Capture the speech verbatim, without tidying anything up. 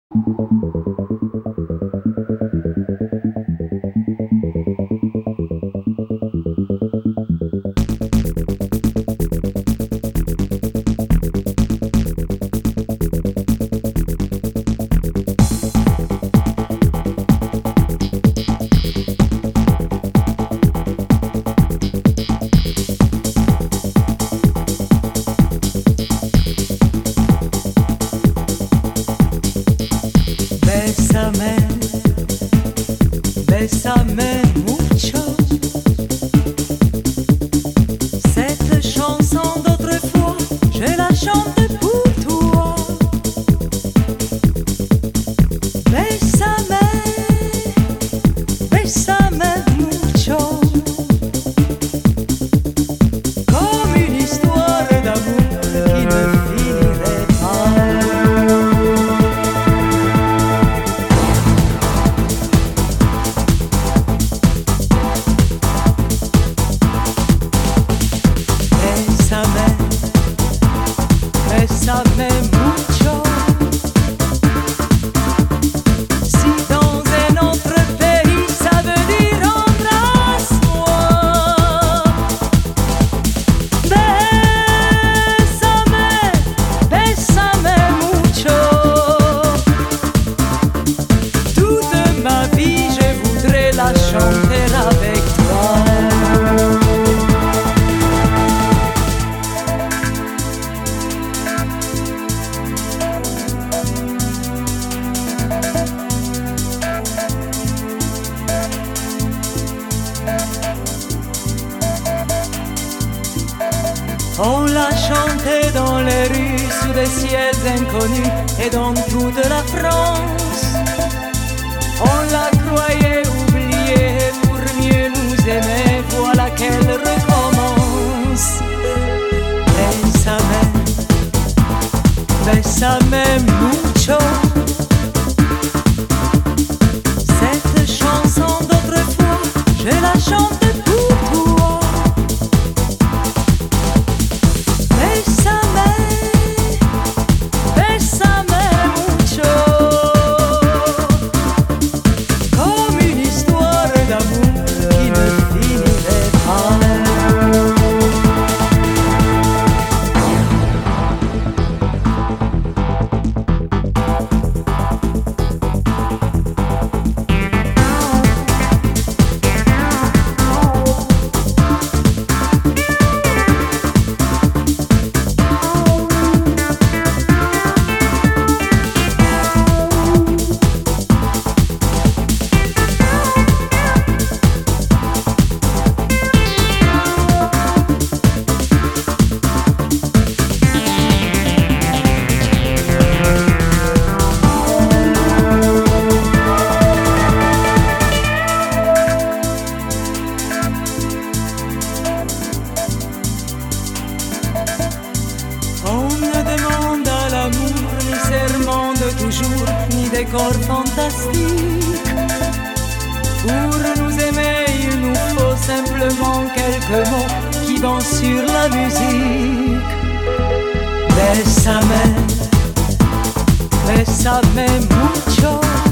Bésame, bésame mucho. Cette chanson d'autrefois, je la chante pour toi. Bésame, bésame mucho. Comme une histoire d'amour qui ne finirait pas. Bésame mucho. Si dans un autre pays ça veut dire embrasse-moi. Bésame, bésame mucho. Toute ma vie je voudrais la chanter avec toi. On l'a chanté dans les rues, sous des ciels inconnus et dans toute la France. On la croyait oubliée pour mieux nous aimer, voilà qu'elle recommence. Bésame, bésame mucho. Cette chanson d'autrefois, je la chante pour toi. Bésame, bésame mucho. Comme une histoire d'amour qui ne finirait pas. Toujours, ni décor fantastique. Pour nous aimer, il nous faut simplement quelques mots qui vont sur la musique. Bésame, bésame mucho.